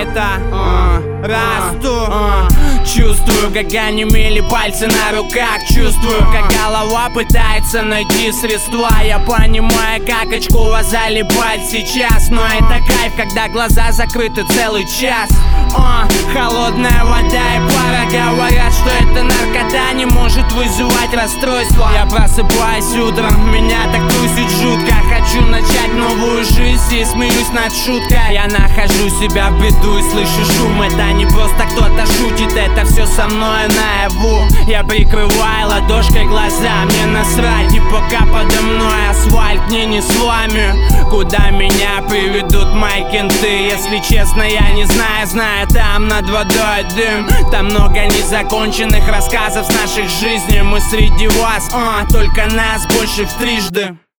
опыта расту. Чувствую, как онемели пальцы на руках. Чувствую, как голова пытается найти средства. Я понимаю, как очково залипать сейчас. Но это кайф, когда глаза закрыты целый час. Холодная вода и пара говорят, что эта наркота не может вызывать расстройство. Я просыпаюсь утром, меня так трусит жутко. Хочу начать новую жизнь и смеюсь над шуткой. Я нахожу себя в бреду и слышу шум. Это не просто кто-то шутит, это все со мной наяву. Я прикрываю ладошкой глаза, мне насрать. И пока подо мной асфальт, мне не с вами. Куда меня приведут мои кенты? Если честно, я не знаю, там над водой дым. Там много незаконченных рассказов с наших жизней. Мы среди вас, только нас больше в трижды.